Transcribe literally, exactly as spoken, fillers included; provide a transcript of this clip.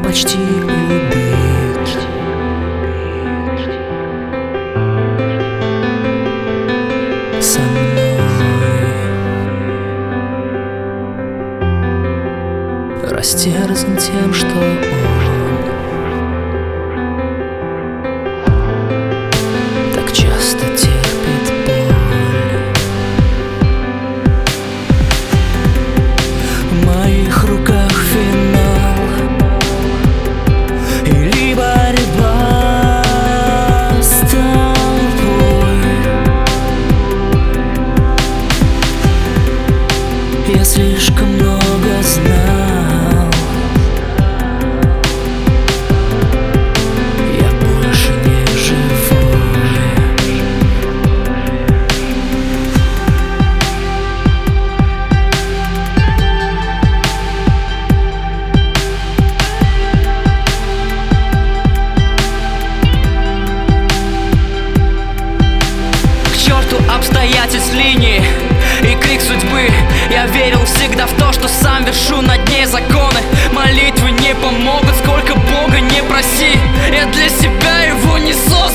почти убит. Со мной растерзан тем, что он так часто терпит боль. В моих руках финал или борьба с толпой. Я слишком много знал, я больше не живой. К черту обстоятельств линии и крик судьбы. Я верил всегда в то, что сам вершу над ней законы. Молитвы не помогут, сколько Бога не проси. Я для себя его не создал.